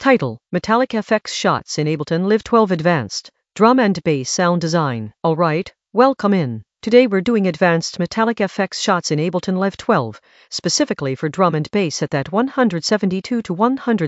Title: Metallic FX Shots in Ableton Live 12 Advanced Drum and Bass Sound Design. Alright, welcome in. Today we're doing advanced Metallic FX shots in Ableton Live 12, specifically for drum and bass at that 172 to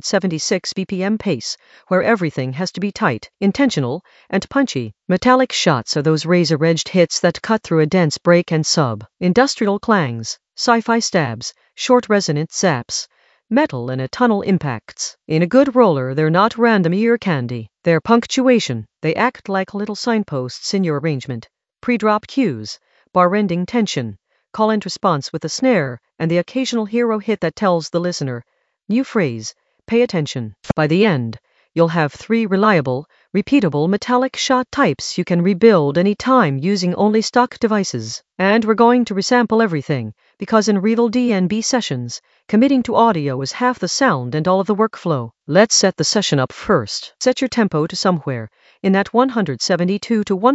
176 BPM pace, where everything has to be tight, intentional, and punchy. Metallic shots are those razor-edged hits that cut through a dense break and sub. Industrial clangs, sci-fi stabs, short resonant zaps, metal and a tunnel impacts. In a good roller, they're not random ear candy. They're punctuation. They act like little signposts in your arrangement. Pre-drop cues, bar-ending tension, call and response with a snare, and the occasional hero hit that tells the listener, new phrase, pay attention. By the end, you'll have 3 reliable, repeatable metallic shot types you can rebuild anytime using only stock devices. And we're going to resample everything, because in real DnB sessions, committing to audio is half the sound and all of the workflow. Let's set the session up first. Set your tempo to somewhere in that 172 to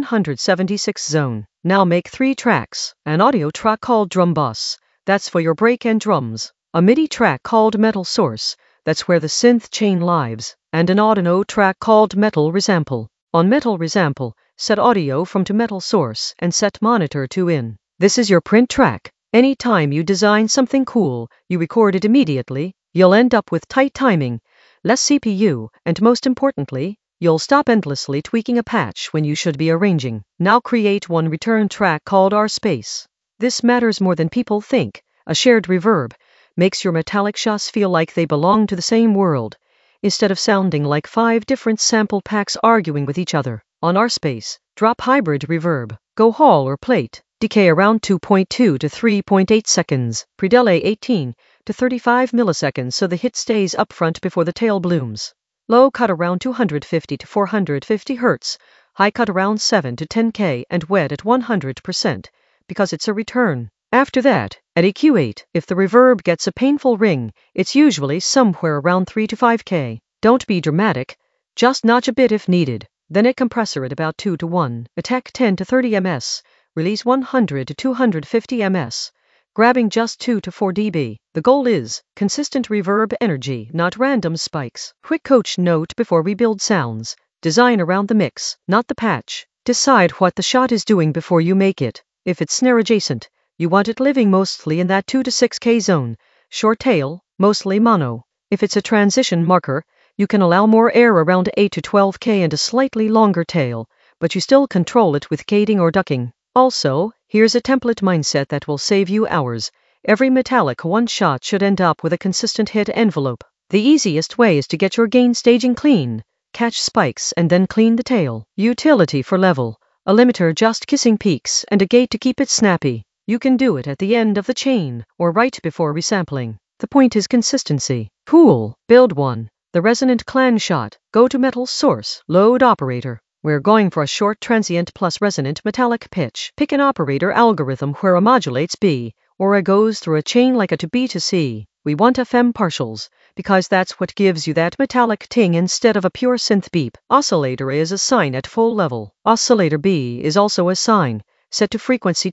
176 zone. Now make 3 tracks. An audio track called Drum Bus, that's for your break and drums. A MIDI track called Metal Source, that's where the synth chain lives. And an audio track called Metal Resample. On Metal Resample, set audio from to Metal Source and set monitor to in. This is your print track. Anytime you design something cool, you record it immediately. You'll end up with tight timing, less CPU, and most importantly, you'll stop endlessly tweaking a patch when you should be arranging. Now create one return track called R-Space. This matters more than people think. A shared reverb makes your metallic shots feel like they belong to the same world, instead of sounding like 5 different sample packs arguing with each other. On R-Space, drop hybrid reverb. Go Hall or Plate. Decay around 2.2 to 3.8 seconds. Pre-delay 18 to 35 milliseconds so the hit stays up front before the tail blooms. Low cut around 250 to 450 Hz. High cut around 7 to 10K and wet at 100%, because it's a return. After that, at EQ8, if the reverb gets a painful ring, it's usually somewhere around 3 to 5K. Don't be dramatic, just notch a bit if needed. Then a compressor at about 2 to 1. Attack 10 to 30 ms. Release 100 to 250 ms. Grabbing just 2 to 4 dB. The goal is consistent reverb energy, not random spikes. Quick coach note before we build sounds. Design around the mix, not the patch. Decide what the shot is doing before you make it. If it's snare adjacent, you want it living mostly in that 2 to 6K zone. Short tail, mostly mono. If it's a transition marker, you can allow more air around 8 to 12K and a slightly longer tail, but you still control it with gating or ducking. Also, here's a template mindset that will save you hours. Every metallic one shot should end up with a consistent hit envelope. The easiest way is to get your gain staging clean, catch spikes and then clean the tail. Utility for level, a limiter just kissing peaks and a gate to keep it snappy. You can do it at the end of the chain or right before resampling. The point is consistency. Cool. Build one. The resonant clan shot. Go to Metal Source. Load operator. We're going for a short transient plus resonant metallic pitch. Pick an operator algorithm where a modulates B, or a goes through a chain like a to B to C. We want FM partials, because that's what gives you that metallic ting instead of a pure synth beep. Oscillator is a sine at full level. Oscillator B is also a sine, set to frequency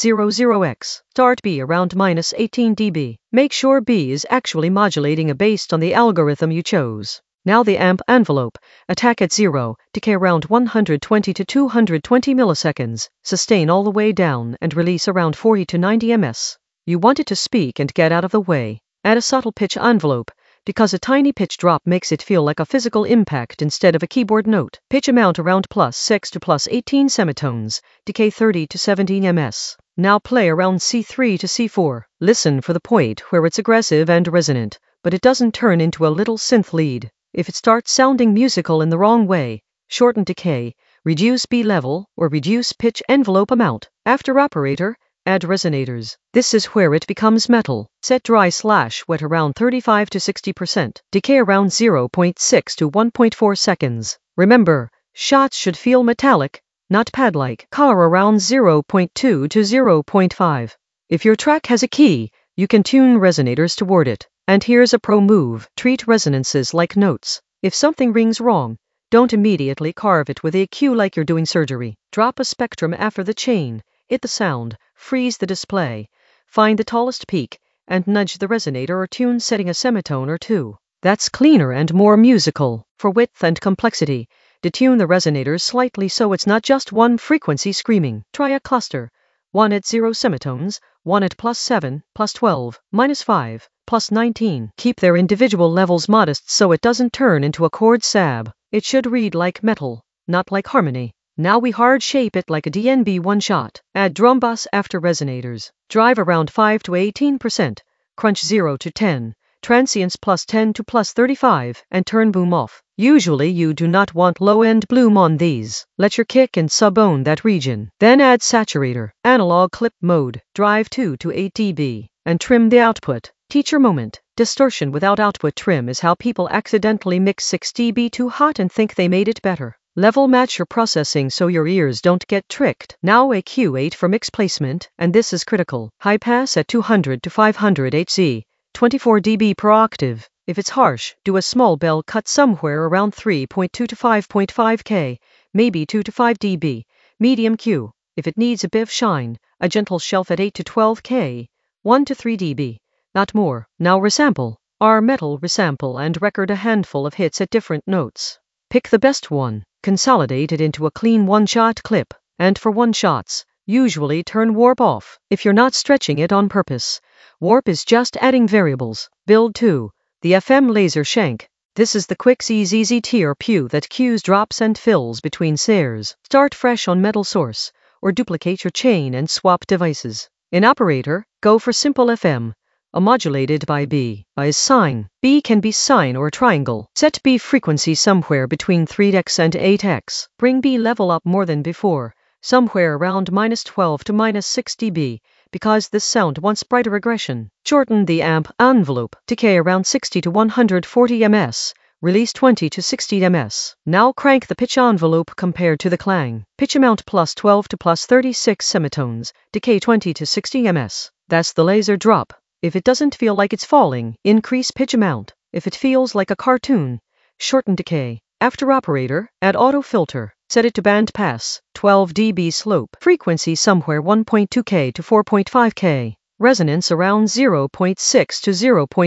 2.00x. Start B around minus 18 dB. Make sure B is actually modulating based on the algorithm you chose. Now the amp envelope, attack at 0, decay around 120 to 220 milliseconds, sustain all the way down and release around 40 to 90 ms. You want it to speak and get out of the way. Add a subtle pitch envelope, because a tiny pitch drop makes it feel like a physical impact instead of a keyboard note. Pitch amount around plus 6 to plus 18 semitones, decay 30 to 17 ms. Now play around C3 to C4. Listen for the point where it's aggressive and resonant, but it doesn't turn into a little synth lead. If it starts sounding musical in the wrong way, shorten decay, reduce B level, or reduce pitch envelope amount. After operator, add resonators. This is where it becomes metal. Set dry/wet around 35 to 60%. Decay around 0.6 to 1.4 seconds. Remember, shots should feel metallic, not pad-like. Car around 0.2 to 0.5. If your track has a key, you can tune resonators toward it. And here's a pro move. Treat resonances like notes. If something rings wrong, don't immediately carve it with EQ like you're doing surgery. Drop a spectrum after the chain, hit the sound, freeze the display, find the tallest peak, and nudge the resonator or tune setting a semitone or 2. That's cleaner and more musical. For width and complexity, detune the resonators slightly so it's not just one frequency screaming. Try a cluster. One at 0 semitones, one at +7, +12, -5, +19. Keep their individual levels modest so it doesn't turn into a chord sab. It should read like metal, not like harmony. Now we hard shape it like a DNB one-shot. Add drum bus after resonators. Drive around 5 to 18%. Crunch 0 to 10. Transients +10 to +35, and turn boom off. Usually you do not want low-end bloom on these. Let your kick and sub own that region. Then add saturator, analog clip mode, drive 2 to 8 dB, and trim the output. Teacher moment. Distortion without output trim is how people accidentally mix 6 dB too hot and think they made it better. Level match your processing so your ears don't get tricked. Now a Q8 for mix placement, and this is critical. High pass at 200 to 500 Hz. 24 dB per octave. If it's harsh, do a small bell cut somewhere around 3.2 to 5.5 K, maybe 2 to 5 dB. Medium Q. If it needs a bit of shine, a gentle shelf at 8 to 12 K, 1 to 3 dB. Not more. Now resample. R metal resample and record a handful of hits at different notes. Pick the best one. Consolidate it into a clean one-shot clip. And for one-shots, usually turn warp off if you're not stretching it on purpose. Warp is just adding variables. Build 2. The FM laser shank. This is the quick ZZZ tier pew that cues drops and fills between snares. Start fresh on metal source, or duplicate your chain and swap devices. In operator, go for simple FM. A modulated by B. A is sine. B can be sine or triangle. Set B frequency somewhere between 3x and 8x. Bring B level up more than before, somewhere around -12 to -6 dB, because this sound wants brighter aggression. Shorten the amp envelope. Decay around 60 to 140 ms. Release 20 to 60 ms. Now crank the pitch envelope compared to the clang. Pitch amount +12 to +36 semitones. Decay 20 to 60 ms. That's the laser drop. If it doesn't feel like it's falling, increase pitch amount. If it feels like a cartoon, shorten decay. After operator, add auto filter. Set it to band pass, 12 dB slope. Frequency somewhere 1.2 K to 4.5 K. Resonance around 0.6 to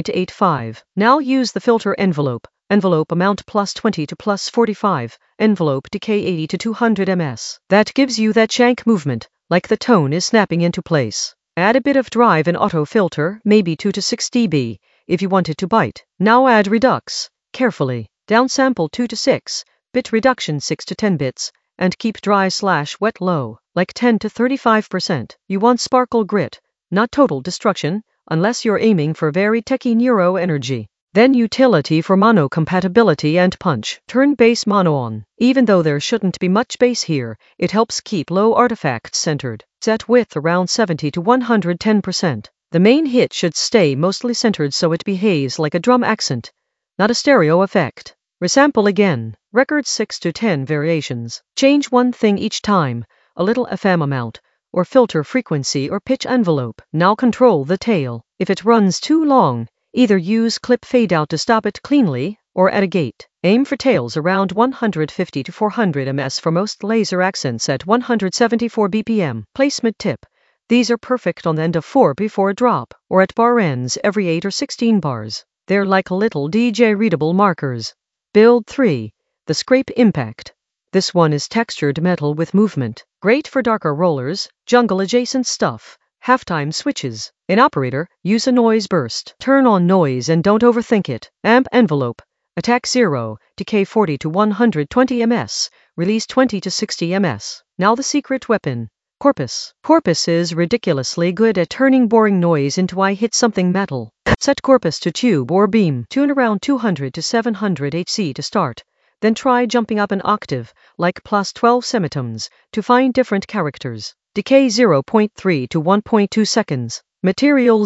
0.85. Now use the filter envelope. Envelope amount +20 to +45. Envelope decay 80 to 200 ms. That gives you that shank movement, like the tone is snapping into place. Add a bit of drive in auto filter, maybe 2 to 6 dB, if you want it to bite. Now add redux, carefully. Downsample 2 to 6, bit reduction 6 to 10 bits, and keep dry/wet low, like 10 to 35%. You want sparkle grit, not total destruction, unless you're aiming for very techy neuro energy. Then utility for mono compatibility and punch. Turn bass mono on. Even though there shouldn't be much bass here, it helps keep low artifacts centered. Set width around 70 to 110%. The main hit should stay mostly centered so it behaves like a drum accent, not a stereo effect. Resample again. Record 6 to 10 variations. Change one thing each time, a little FM amount, or filter frequency or pitch envelope. Now control the tail. If it runs too long, either use clip fade out to stop it cleanly, or add a gate. Aim for tails around 150 to 400 ms for most laser accents at 174 BPM. Placement tip. These are perfect on the end of 4 before drop, or at bar ends every 8 or 16 bars. They're like little DJ-readable markers. Build 3. The Scrape Impact. This one is textured metal with movement. Great for darker rollers, jungle-adjacent stuff. Halftime switches. In operator, use a noise burst. Turn on noise and don't overthink it. Amp envelope. Attack 0, decay 40 to 120 ms. Release 20 to 60 ms. Now the secret weapon. Corpus. Corpus is ridiculously good at turning boring noise into I hit something metal. Set corpus to tube or beam. Tune around 200 to 700 Hz to start. Then try jumping up an octave, like +12 semitones, to find different characters. Decay 0.3 to 1.2 seconds. Material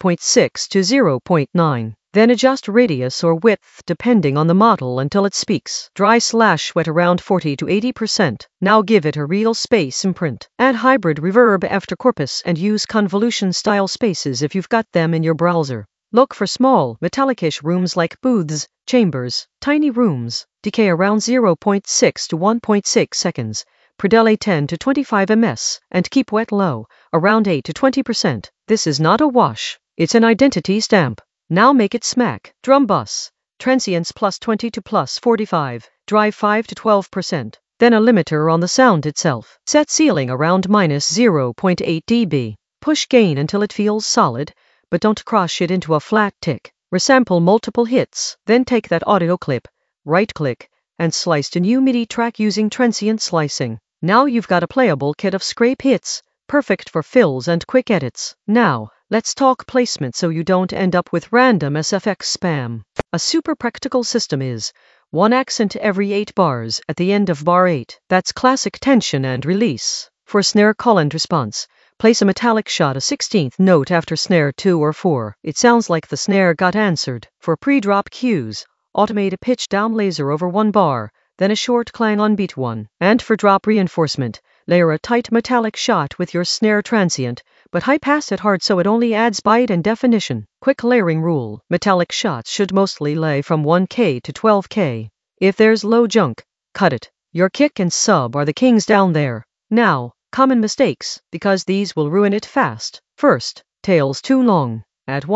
0.6 to 0.9. Then adjust radius or width depending on the model until it speaks. Dry/wet around 40 to 80%. Now give it a real space imprint. Add hybrid reverb after corpus and use convolution style spaces if you've got them in your browser. Look for small, metallic-ish rooms like booths, chambers, tiny rooms. Decay around 0.6 to 1.6 seconds. Predele 10 to 25 ms, and keep wet low, around 8 to 20%. This is not a wash, it's an identity stamp. Now make it smack. Drum bus. transients plus 20 to plus 45, drive 5 to 12%. Then a limiter on the sound itself. Set ceiling around minus 0.8 dB. Push gain until it feels solid, but don't crush it into a flat tick. Resample multiple hits, then take that audio clip, right-click, and slice to new MIDI track using transient slicing. Now you've got a playable kit of scrape hits, perfect for fills and quick edits. Now, let's talk placement so you don't end up with random SFX spam. A super practical system is 1 accent every 8 bars at the end of bar 8. That's classic tension and release. For snare call and response, place a metallic shot a 16th note after snare 2 or 4. It sounds like the snare got answered. For pre-drop cues, automate a pitch down laser over 1 bar, then a short clang on beat 1. And for drop reinforcement, layer a tight metallic shot with your snare transient, but high-pass it hard so it only adds bite and definition. Quick layering rule. Metallic shots should mostly lay from 1K to 12K. If there's low junk, cut it. Your kick and sub are the kings down there. Now, common mistakes, because these will ruin it fast. First, tails too long. At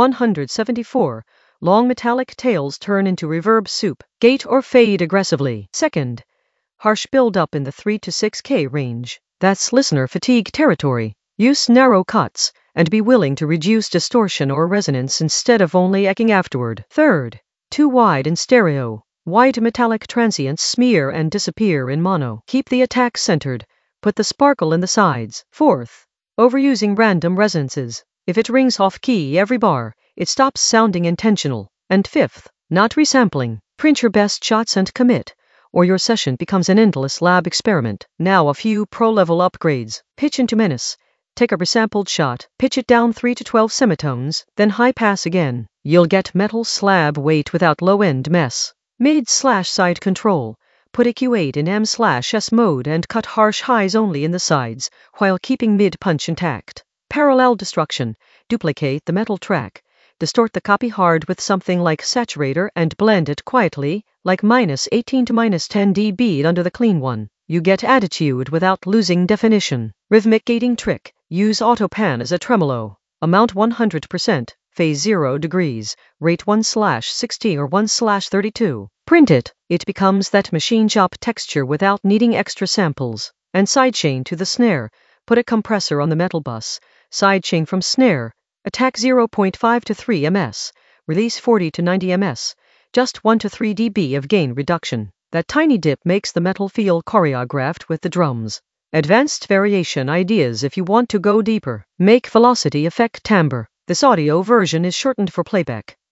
174, long metallic tails turn into reverb soup. Gate or fade aggressively. Second, harsh build-up in the 3 to 6K range. That's listener fatigue territory. Use narrow cuts, and be willing to reduce distortion or resonance instead of only echoing afterward. Third, too wide in stereo. Wide metallic transients smear and disappear in mono. Keep the attack centered. Put the sparkle in the sides. Fourth, overusing random resonances. If it rings off-key every bar, it stops sounding intentional. And fifth, not resampling. Print your best shots and commit, or your session becomes an endless lab experiment. Now a few pro-level upgrades. Pitch into menace. Take a resampled shot, pitch it down 3 to 12 semitones, then high pass again. You'll get metal slab weight without low-end mess. Mid/side control. Put EQ8 in M/S mode and cut harsh highs only in the sides, while keeping mid-punch intact. Parallel destruction. Duplicate the metal track. Distort the copy hard with something like Saturator and blend it quietly, like minus 18 to minus 10 dB under the clean one. You get attitude without losing definition. Rhythmic gating trick. Use AutoPan as a tremolo. Amount 100%, phase 0 degrees, rate 1/60 or 1/32. Print it. It becomes that machine shop texture without needing extra samples. And sidechain to the snare. Put a compressor on the metal bus. Sidechain from snare. Attack 0.5 to 3 ms. Release 40 to 90 ms. Just 1 to 3 dB of gain reduction. That tiny dip makes the metal feel choreographed with the drums. Advanced variation ideas if you want to go deeper. Make velocity affect timbre. This audio version is shortened for playback.